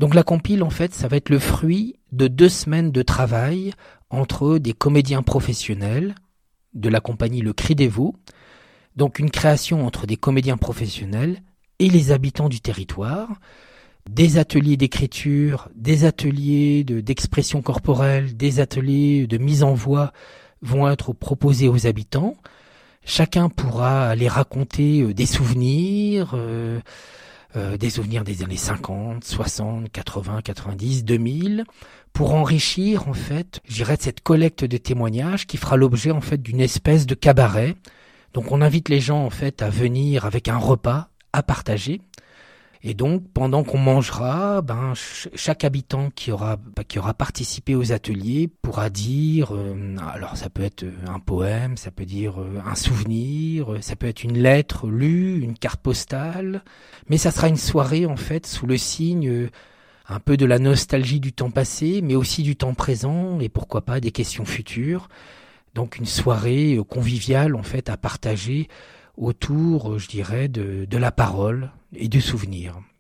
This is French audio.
Donc la compile, en fait, ça va être le fruit de 2 semaines de travail entre des comédiens professionnels de la compagnie Le Cri des Veaux. Donc une création entre des comédiens professionnels et les habitants du territoire. Des ateliers d'écriture, des ateliers d'expression corporelle, des ateliers de mise en voix vont être proposés aux habitants. Chacun pourra aller raconter des souvenirs des années 50, 60, 80, 90, 2000, pour enrichir, en fait, je dirais, de cette collecte de témoignages qui fera l'objet, en fait, d'une espèce de cabaret. Donc on invite les gens, en fait, à venir avec un repas à partager. Et donc, pendant qu'on mangera, chaque habitant qui aura participé aux ateliers pourra dire, alors ça peut être un poème, ça peut dire un souvenir, ça peut être une lettre lue, une carte postale, mais ça sera une soirée en fait sous le signe un peu de la nostalgie du temps passé, mais aussi du temps présent et pourquoi pas des questions futures. Donc une soirée conviviale en fait à partager autour, je dirais, de la parole et du souvenir.